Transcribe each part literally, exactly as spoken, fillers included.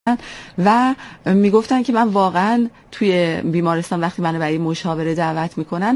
و میگفتن که من واقعا توی بیمارستان وقتی منو برای مشاوره دعوت میکنن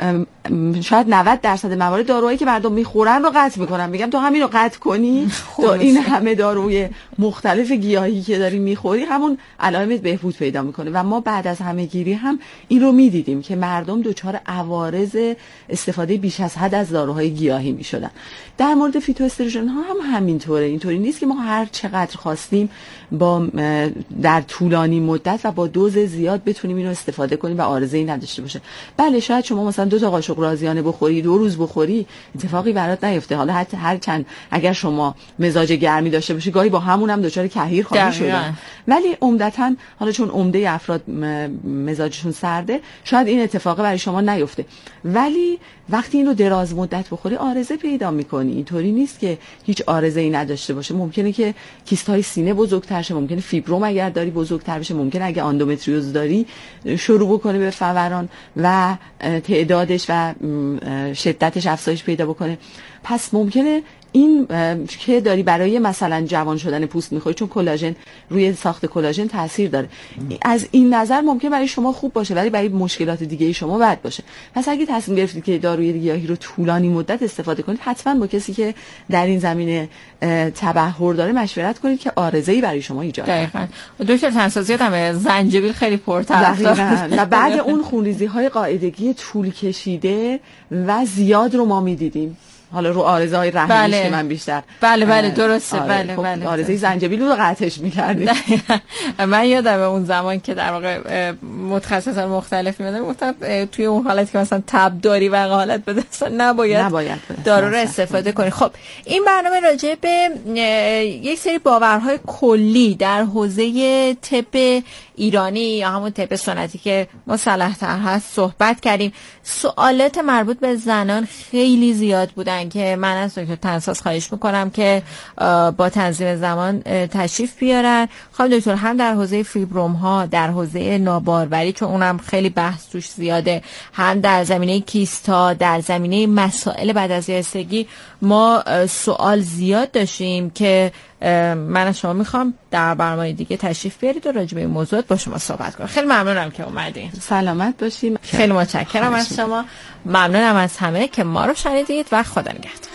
شاید نود درصد موارد داروهایی که مردم میخورن رو قطع میکنن. میگم تو همین رو قطع کنی تو این همه داروی مختلف گیاهی که داری میخوری همون علائمت بهبود پیدا میکنه. و ما بعد از همه گیری هم این رو میدیدیم که مردم دچار عوارض استفاده بیش از حد از داروهای گیاهی میشدن. در مورد فیتواستروژن ها هم همینطوره. اینطوری نیست که ما هر چقدر خواستیم با در طولانی مدت و با دوز زیاد بتونیم اینو استفاده کنیم و عارضه‌ای نداشته باشه. بله شاید شما مثلا دو تا قاشق رازیانه بخوری دو روز بخوری اتفاقی برات نیفته. حالا حتی هر چند اگر شما مزاج گرمی داشته باشی گاهی با همون هم دچار کهیر خواهی شدن، ولی عمدتاً حالا چون عمده افراد مزاجشون سرده شاید این اتفاق برای شما نیفته، ولی وقتی اینو دراز مدت بخوری عارضه پیدا میکنی. اینطوری نیست که هیچ عارضه‌ای نداشته باشه. ممکنه که کیست‌های سینه بزرگتر شه، ممکنه فیبروم اگر داری بزرگتر بشه، ممکنه اگه اندومتریوز داری شروع بکنه به فوران و تعدادش و شدتش افزایش پیدا بکنه. پس ممکنه این که داری برای مثلا جوان شدن پوست میخوری چون کلاژن روی ساخت کلاژن تاثیر داره، از این نظر ممکن برای شما خوب باشه ولی برای مشکلات دیگه شما بد باشه. پس اگه تصمیم گرفتید که داروی گیاهی رو طولانی مدت استفاده کنید حتما با کسی که در این زمینه تبحر داره مشورت کنید که عارضه‌ای برای شما ایجاد کنه. دقیقاً. دکتر تناسازیات هم زنجبیل خیلی پرطرفدار و بعد اون خونریزی‌های قاعدگی طول کشیده و زیاد رو ما می‌دیدیم. حالا رو عارضه های رحمی بله. که من بیشتر بله بله درسته. آره. بله خب بله عارضه زنجبیل رو قطعش می‌کردیم. من یادم اون زمان که در واقع متخصصان مختلف می‌مدن گفتم توی اون حالت که مثلا تب داری و حالت بده نباید, نباید دارو رو استفاده کنی. خب این برنامه راجع به یک سری باورهای کلی در حوزه طب ایرانی یا همون طب سنتی که مصالح‌تر هست صحبت کردیم. سوالات مربوط به زنان خیلی زیاد بودن که من از دکتر تناساز خواهش میکنم که با تنظیم زمان تشریف بیارن. خانم دکتر هم در حوزه فیبروم ها، در حوزه ناباروری چون اونم خیلی بحث توش زیاده، هم در زمینه کیست ها، در زمینه مسائل بعد از یائسگی ما سوال زیاد داشتیم که من از شما میخوام در برنامه دیگه تشریف بیارید و راجع به این موضوعات با شما صحبت کنم. خیلی ممنونم که اومدین. سلامت باشین. خیلی متشکرم از شما. ممنونم از همه که ما رو شنیدید و خدا نگهدار.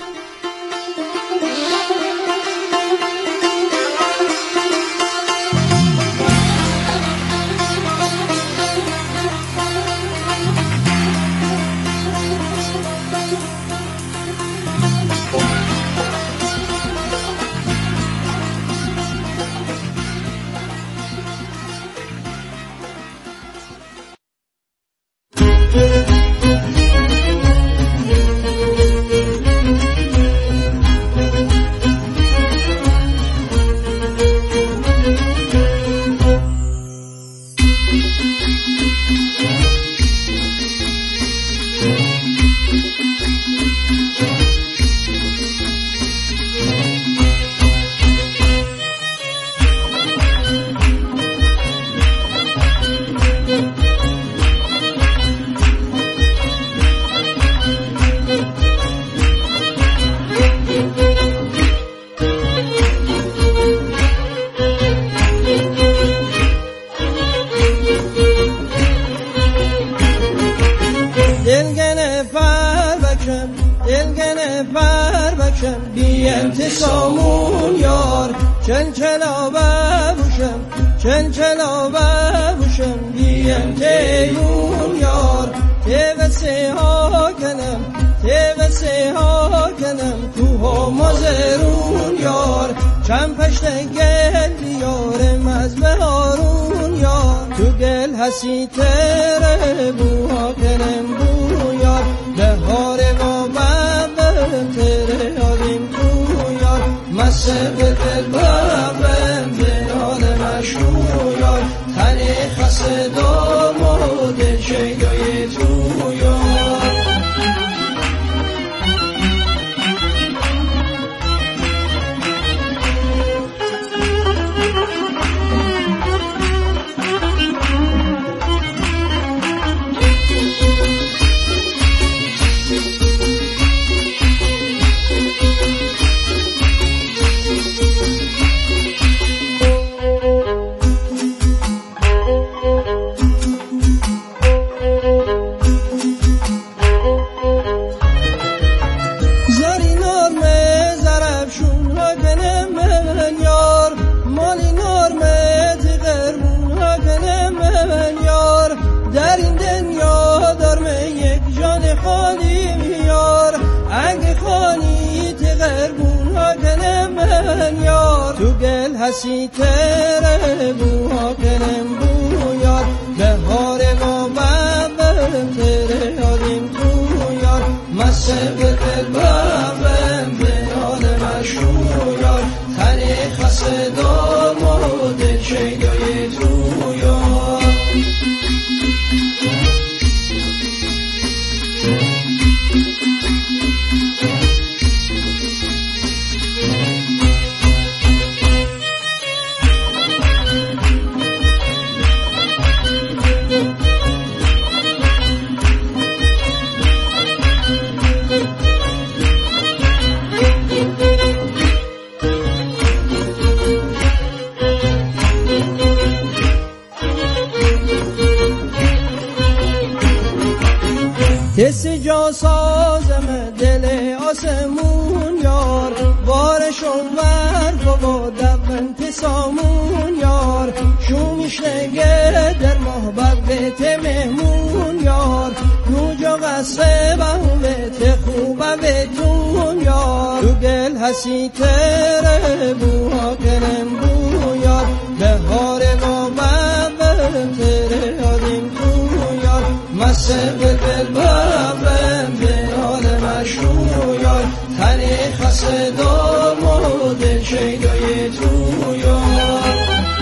انتسامون یار چن چلا ببوشم چن چلا ببوشم بی انتیون یار تیو سه ها کنم تیو سه ها کنم کوه مزرون یار چن پشت گل دیارم از بهارون یار تو گل حسی تره بوها کنم بو یار بهار ما ببن تره آدیم مسئله دل بابم دنال مشهور یار تنی خسدام و دل شیدای تو یار ها کنم من یار، در این دنیا دارم یک جان خالی یار، اگه خانی تغربون ها کنم من یار، تو گل حسی تره بو ها کنم بو یار، بهار ما ببم تره یادیم تو یار، مسیب دل ببم بنال مشهور یار، تنی خسدام و دل شیدای تو یار. کسی جا سازم دل آسمون یار، بارشون ور و دفن تسامون یار، شومیش نگه در محبت بیت مهمون یار، تو جا قصه بهم بیت خوبه بیتون یار، تو گل حسی تره بو ها کنم بو یار، بهار ما ببم تره یادیم تو یار، مسیب دل ببم بنال مشهور یار، تنی خسدام و دل شیدای تو یار.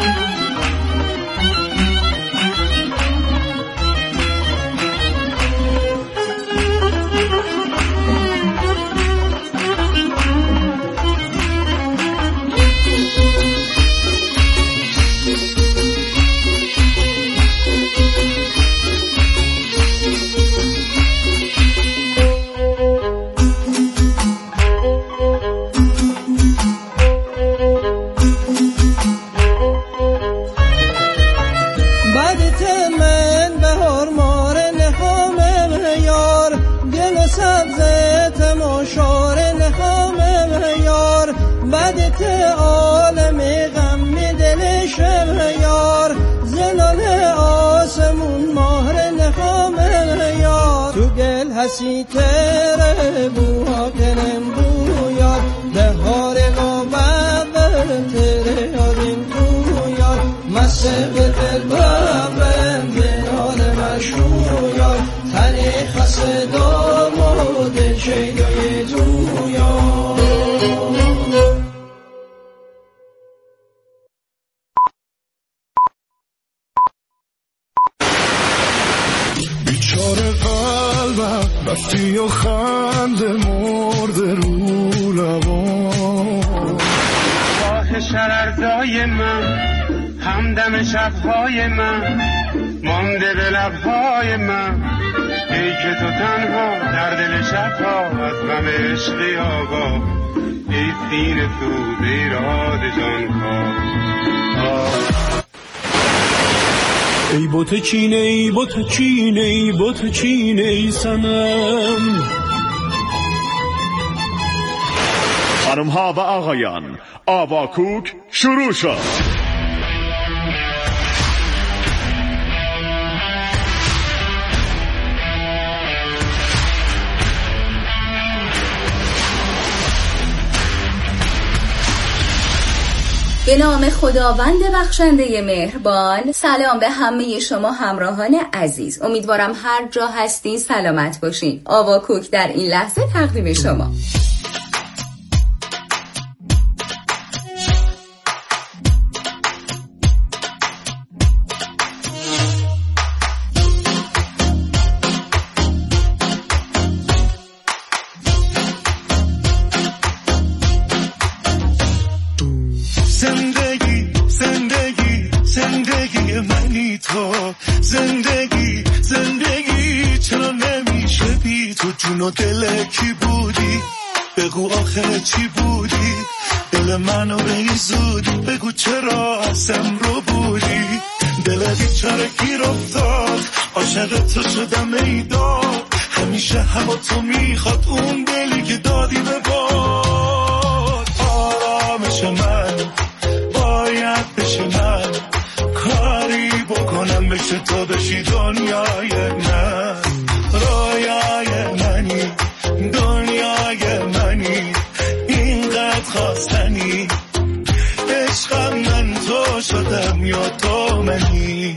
عالم غم دل شب یار، زلال آسمون مهر نخام یار، تو گل حسی تره بو ها کنم بو یار، بهار ما ببم تره یادیم تو یار، مسیب دل ببم بنال مشهور یار، تنی خسدام و دل شیدای تو یار. بیچاره قلبم رفتی و خنده مرده رو لبان، راه شررزای من همدم شبهای من مانده به لبهای من، ای که تو تنها در دل شبها از غم عشقی آگاه، ای سینه سوز ایراد جانکاه. ای بوت چینه ای بوت چینه ای بوت چینه ای سنم. خانم ها و آقایان، آواکوک شروع شد. به نام خداوند بخشنده مهربان. سلام به همه شما همراهان عزیز، امیدوارم هر جا هستین سلامت باشین. آواکوک در این لحظه تقدیم شما. زندگی زندگی چرا نمیشه بی تو؟ جون و دل کی بودی؟ بگو آخر چی بودی؟ دل منو به این زودی بگو چرا اسم رو بودی؟ دل بیچاره گیر افتاد عاشق تو شدم ایداد، همیشه هوا تو میخواد اون دلی که دادی به باد. آرامش من باید بشه من کاری بشه تو بشی دنیای من، رویای منی، دنیای منی، اینقدر خواستنی، عشقم من تو شدم یا تو منی.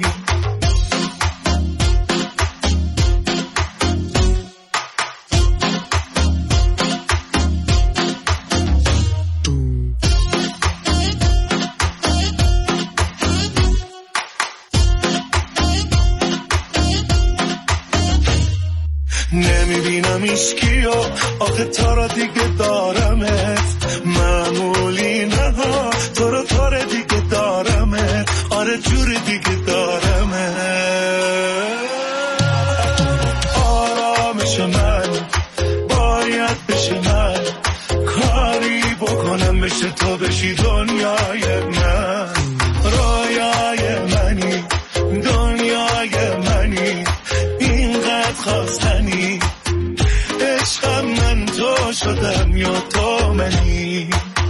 نمیبینم ایشکیو آخه تا را دیگه دارمت، معمولی نه ها تو رو تا را دیگه دارمت، آره جور دیگه دارمت. آرامش من باید بشه من، کاری بکنم بشه تو بشی دنیای من، رویای منی، دنیای منی، اینقدر خواستنی، عشقم من تو شدم یا تو منی.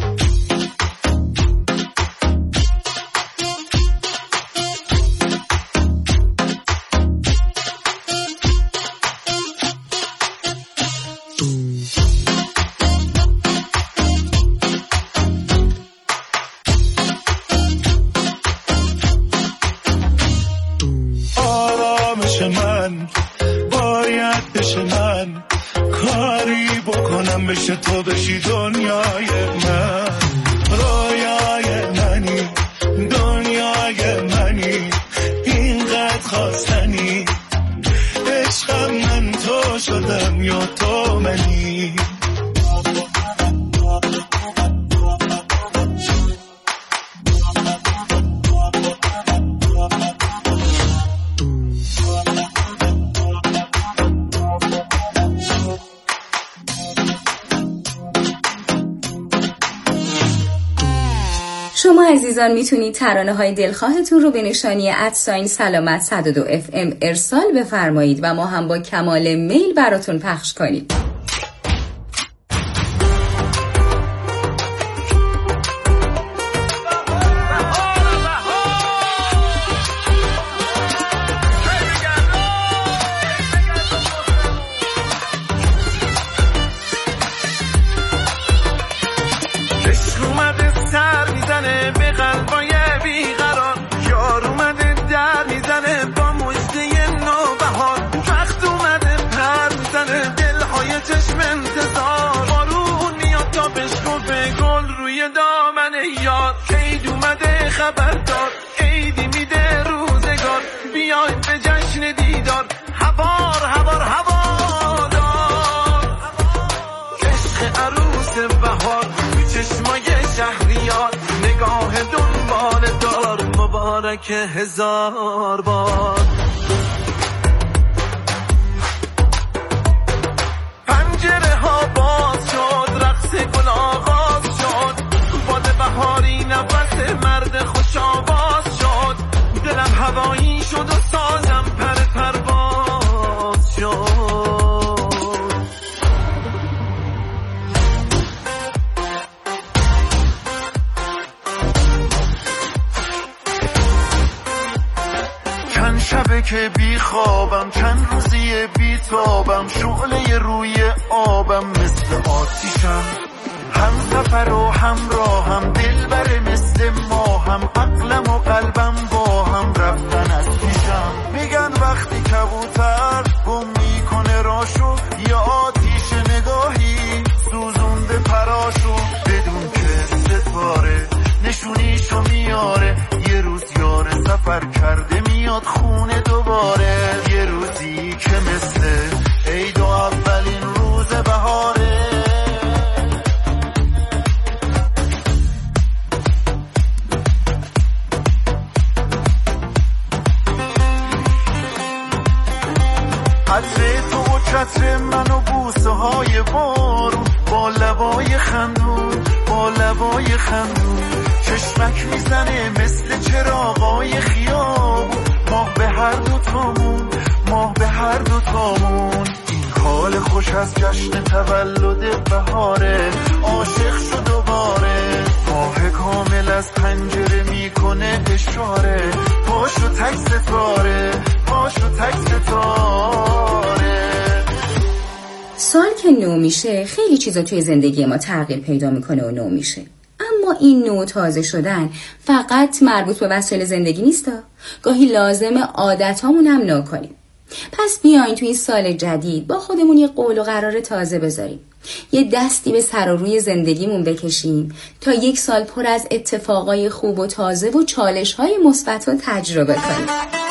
آرامش من باید بشه من، کاری بکنم بشه تو بشی دنیای من، رویای منی، دنیای منی، اینقدر خواستنی، عشقم من تو شدم یا تو منی. شما عزیزان میتونید ترانه های دلخواهتون رو به نشانی ادساین سلامت صد و دو اف ام ارسال بفرمایید و ما هم با کمال میل براتون پخش کنیم. خبردار عیدی میده روزگار، بیاین به جشن دیدار، هوار هوار هوادار، عشق عروس بهار تو چشمای شهریار، نگاه دنبال دار مبارک هزار بار. پنجره ها باز شد، رقص گل آغاز شد، باد بهاری نفس مرد خوش آواز شد، دلم هوایی شد و سازم پر پرواز شد. چند شبه که بی خوابم، چند روزی بی تابم، شعله روی آبم مثل آتیشم، هم سفر و همراهم، دلبر مثل ما هم، عقلم و قلبم با هم رفتن از پیشم. میگن وقتی کبوتر گم میکنه راشو، یا آتیش نگاهی سوزونده پراشو، بدون که ستاره نشونیشو میاره، یه روز یار سفر کرده میاد خونه دوباره، یه روزی که مثل عید و اولین روز بهاره. عطر تو و چتر من و بوسه های بارون، با لبای خندون، با لبای خندون، چشمک میزنه مثل چراغای خیابون، ماه به هر دو تامون، ماه به هر دو تامون. این حال خوش از جشن تولد بهاره، عاشق شد دوباره، ماه کامل از پنجره میکنه اشاره، پاشو تک ستاره، پاشو تک ستاره. سال که نو میشه خیلی چیزا توی زندگی ما تغییر پیدا میکنه و نو میشه. اما این نو تازه شدن فقط مربوط به وسایل زندگی نیستا، گاهی لازمه عادتامون هم نو کنیم. پس بیاین توی این سال جدید با خودمون یه قول و قرار تازه بذاریم، یه دستی به سر و روی زندگیمون بکشیم تا یک سال پر از اتفاقای خوب و تازه و چالش‌های مثبت رو تجربه کنیم.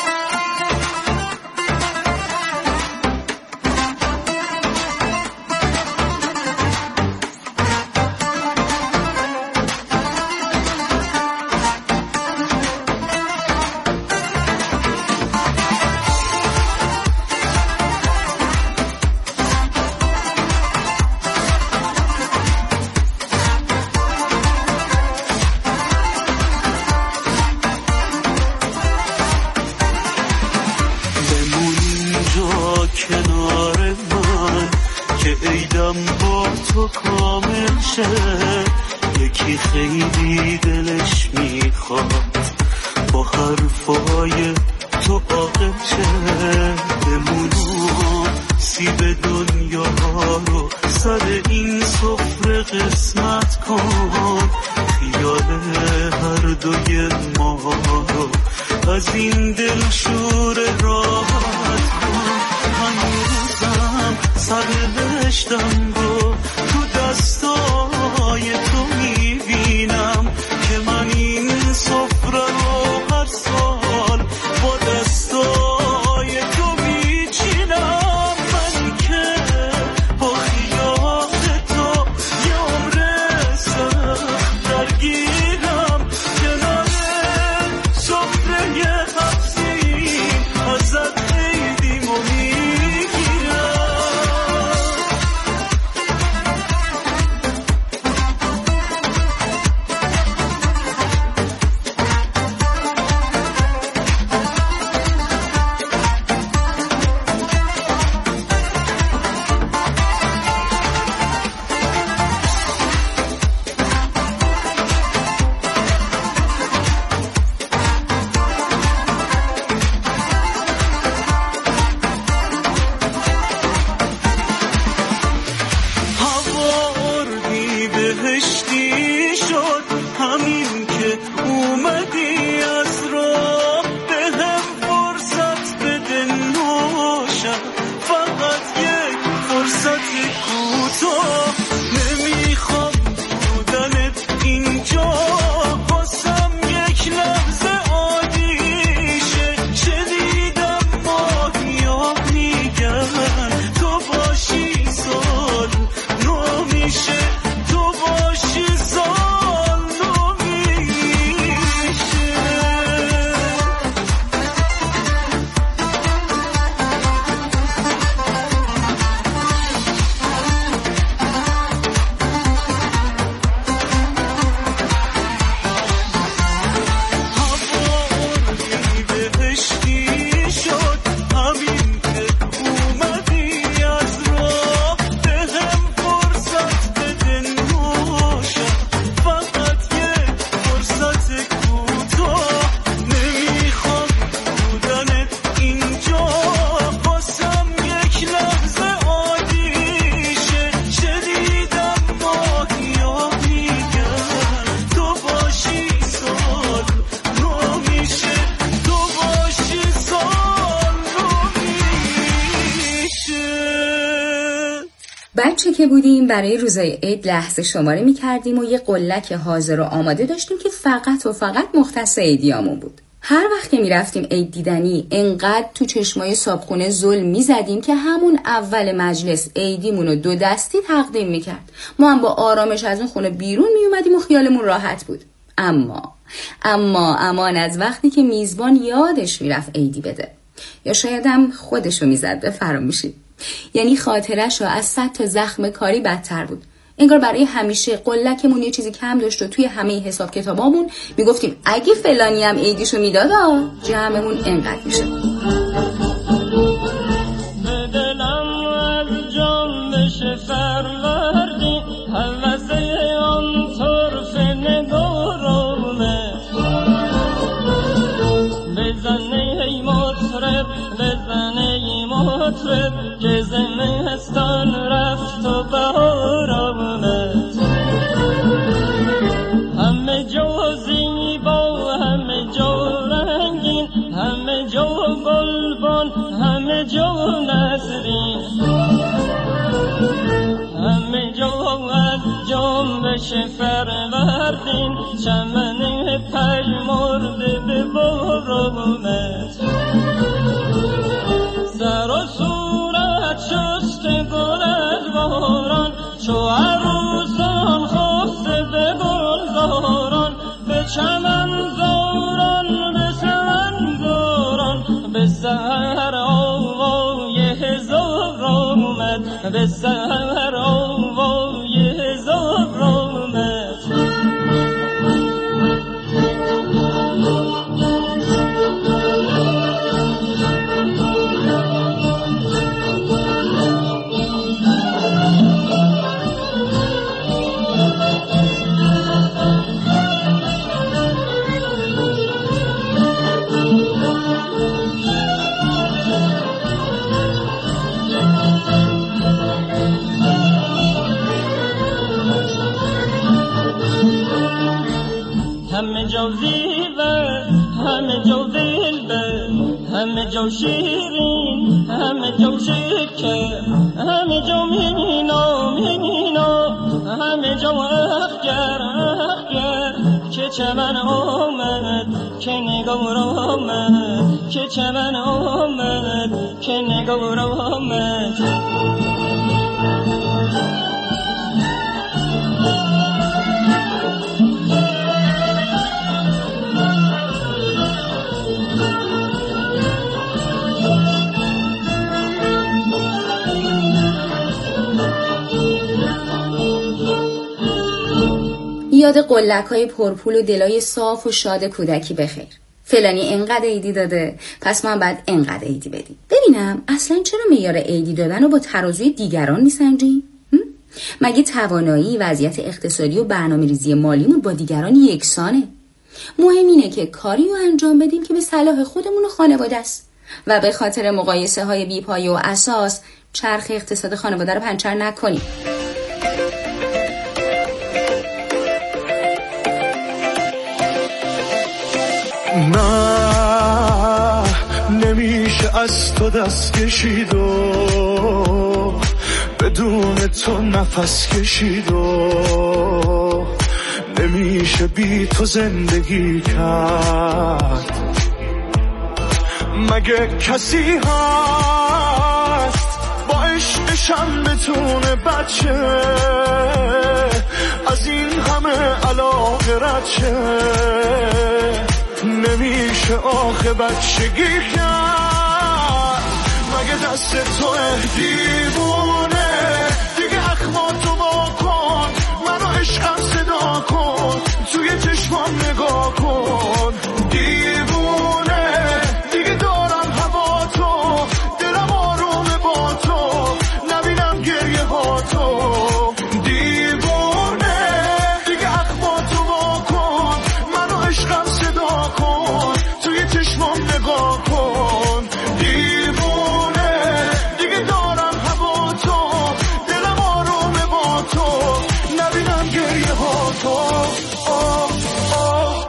یکی خیلی دلش میخواد با حرفای تو عاقل شه، بمونم سیب دنیا رو سر این سفره قسمت کن، خیال هر دوی ما رو از این دل شور راحت کن. هنوزم سر بشتم رو تو دستای تو میبینم که من این سفره رو هر سال با دستای تو میچینم. من که با خیال تو یه عمر سخت درگیرم، کنار سفره حفظی ازت خیلی میگیرم. بچه که بودیم برای روزای عید لحظه شماره می کردیم و یه قلک حاضر و آماده داشتیم که فقط و فقط مختص عیدیامون بود. هر وقت که می رفتیم عید دیدنی انقدر تو چشمای صابخونه زل می زدیم که همون اول مجلس عیدیمون رو دو دستی تقدیم می کرد. ما هم با آرامش از اون خونه بیرون می اومدیم و خیالمون راحت بود. اما اما امان از وقتی که میزبان یادش می رفت عیدی بده، یا شاید هم خودشو می زد به فراموشی. یعنی خاطرش رو از صد تا زخم کاری بدتر بود. انگار برای همیشه قلکمون یه چیزی کم داشت و توی همه حساب کتابامون میگفتیم اگه فلانی هم عیدیشو میداد جمعمون انقدر میشه. جو نظرین همه جو از جنبش فروردین چمن پژمرده به بارانت سر و صورت شسته گل از باران چو عروسان خفته به گلزاران به چمن زاران به سمن زاران به سحر آوای هزار آمد به سحر آوای هزار آمد همه جو زیبا همه جو دلبر همه جو شیرین همه جو شکر همه جو مینا مینا همه جو اخگر اخگر که چمن آمد که نگار آمد که چمن آمد که نگار آمد یاد قلک‌های پرپول و دلای صاف و شاد کودکی بخیر. فلانی انقدر عیدی داده پس من بعد انقدر عیدی بدیم. ببینم اصلا چرا معیار عیدی دادن رو با ترازوی دیگران میسنجیم؟ مگه توانایی، وضعیت اقتصادی و برنامه‌ریزی مالیمون با دیگران یکسانه؟ مهم اینه که کاری رو انجام بدیم که به صلاح خودمون و خانواده است و به خاطر مقایسه های بی‌پایه و اساس چرخ اقتصاد خانواده رو پنچر نکنیم. نه نمیشه از تو دست کشید و بدون تو نفس کشید و نمیشه بی تو زندگی کرد. مگه کسی هست با عشقشم بتونه بچه از این همه علاقه رد شه؟ نمیشه آخه بچگی کرد. مگه دست تو دیوونه دیگه اخماتو با کن، منو عشقم صدا کن، توی چشمام نگاه کن. دیوونه دیگه دارم هوا تو، دلم آرومه با تو، نبینم گریه ها تو. دیوونه دیگه اخماتو با کن، منو عشقم صدا کن، توی چشمام نگاه کن. دیوونه دیگه دارم هوا تو، دلم آرومه با تو، نبینم گریه ها تو. آه آه.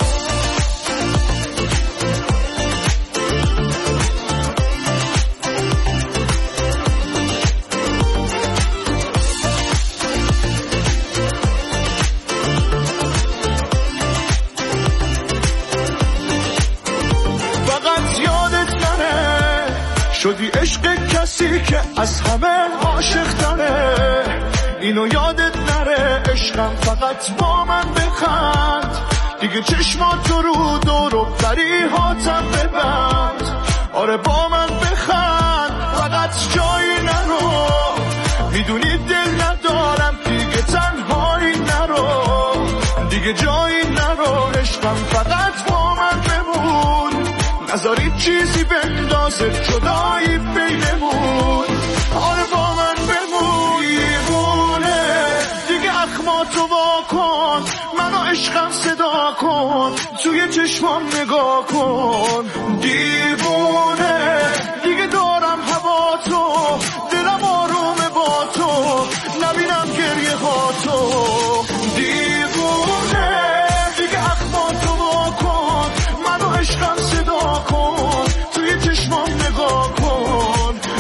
فقط یادت نره شدی عشق کسی که از همه عاشق تره. اینو یادت نره عشقم فقط با من بخند، دیگه چشمات رو دور و فریحاتم ببند. آره با من بخند فقط جایی نرو، میدونی دل ندارم دیگه تنهایی نرو، دیگه جایی نرو. عشقم فقط با من بمون، نذاری چیزی بندازه جدایی بینمون. آره با من بمون. دیوونه دیگه اخماتو وا کن، منو عشقم صدا کن، توی چشمام نگاه کن. دیوونه دیگه دارم هوا تو، دلم آرومه با تو، نبینم گریه ها تو. دیوونه دیگه اخماتو وا کن، منو عشقم صدا کن، توی چشمام نگاه کن.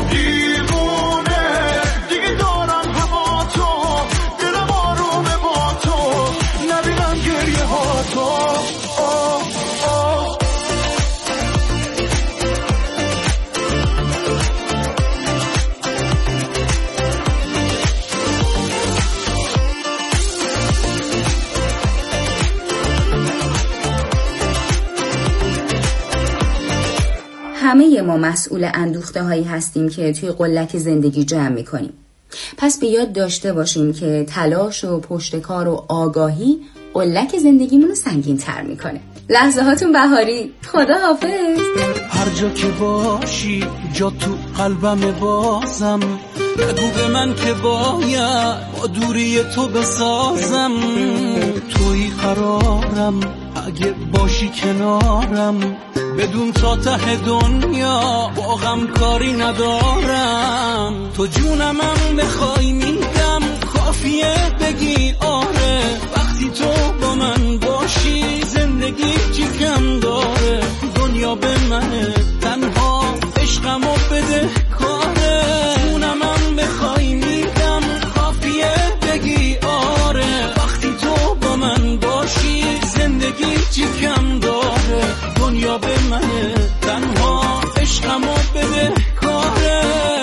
همه ما مسئول اندوخته هایی هستیم که توی قلک زندگی جمع میکنیم. پس به یاد داشته باشیم که تلاش و پشتکار و آگاهی قلک زندگیمون رو سنگین تر میکنه. لحظه هاتون بهاری. خدا حافظ. هر جا که باشی جا تو قلبم بازم، بگو به من که باید با دوری تو بسازم. توی قرارم اگه باشی کنارم، بدون تا ته دنیا با غم کاری ندارم. تو جونمم بخوای میگم کافیه بگی آره، وقتی تو با من باشی زندگی چی کم داره. دنیا به منه تنها عشقمو بده کاره. جونمم بخوای میگم کافیه بگی آره، وقتی تو با من باشی زندگی چی کم داره. دنیا به منه تنها عشقمو بده کاره.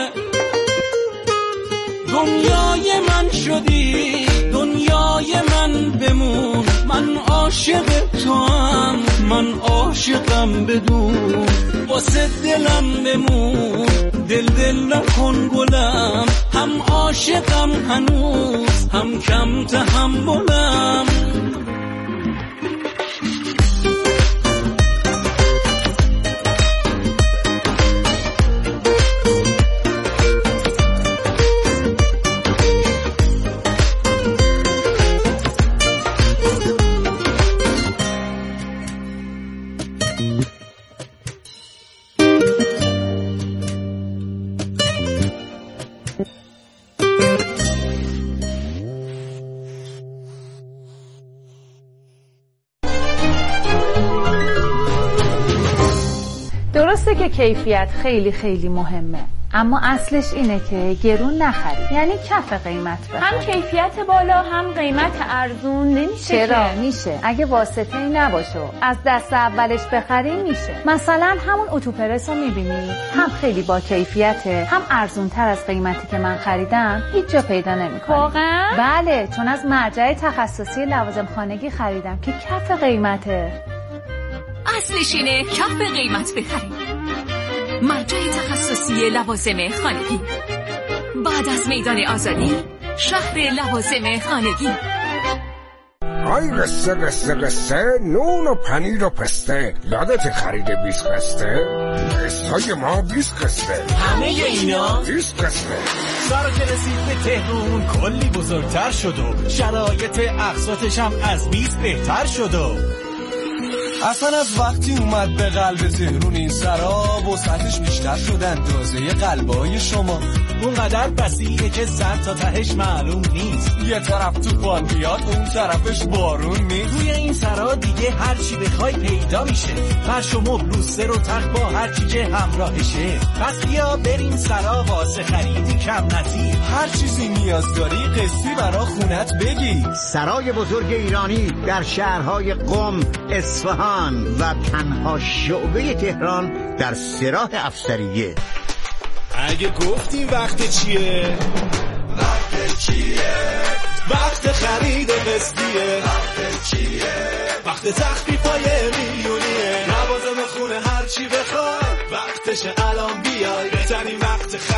دنیای من شدی دنیای من بمون، من عاشق تو هم من عاشقم بدون. واسه دلم بمون دل دل نکن گلم، هم عاشقم هنوز هم کم تحملم. درسته که کیفیت خیلی خیلی مهمه، اما اصلش اینه که گرون نخرید، یعنی کف قیمت بخرید. هم کیفیت بالا هم قیمت ارزون نمیشه. چرا که؟ میشه اگه واسطه ای نباشه، از دست اولش بخری میشه. مثلا همون اتوپرس رو میبینی، هم خیلی با کیفیته، هم ارزون تر از قیمتی که من خریدم هیچ جا پیدا نمیکنی. واقعا؟ بله، چون از مرجع تخصصی لوازم خانگی خریدم که کف قیمته. اصلش اینه کف قیمت بخرید. مرجع تخصصی لوازم خانگی، بعد از میدان آزادی، شهر لوازم خانگی. آی قصه قصه قصه، نون و پنیر و پسته، یادت خرید بیست قسته؟ قصه ما بیست قسته، همه اینا بیست قسته. سارا که رسید به تهرون کلی بزرگتر شد و شرایط اقساطش هم از بیست بهتر شد و اصلا از وقتی اومد به قلب تهرون این سراب و سطحش بیشتر شد اندازه قلبای شما. اونقدر بسیعه که سر تا تهش معلوم نیست. یه طرف تو بیاد اون طرفش بارون نیست. توی این سرا دیگه هر چی بخوای پیدا میشه، فرش و مبل و سر و تخت با هر چی که همراهشه. پس بیا بریم سرا واسه خریدی کم نظیر، هر چیزی نیاز داری قسطی برا خونت بگی. سرای بزرگ ایرانی در شهرهای قم، اصفهان و تنها شعبه تهران در سراح افسریه. اگه گفتیم وقت چیه؟ وقت چیه؟ وقت خرید قسطیه. وقت چیه؟ وقت تخفیفای میلیونیه. لوازم خونه هر چی بخوای وقتش الان بیای، بهترین وقت خرید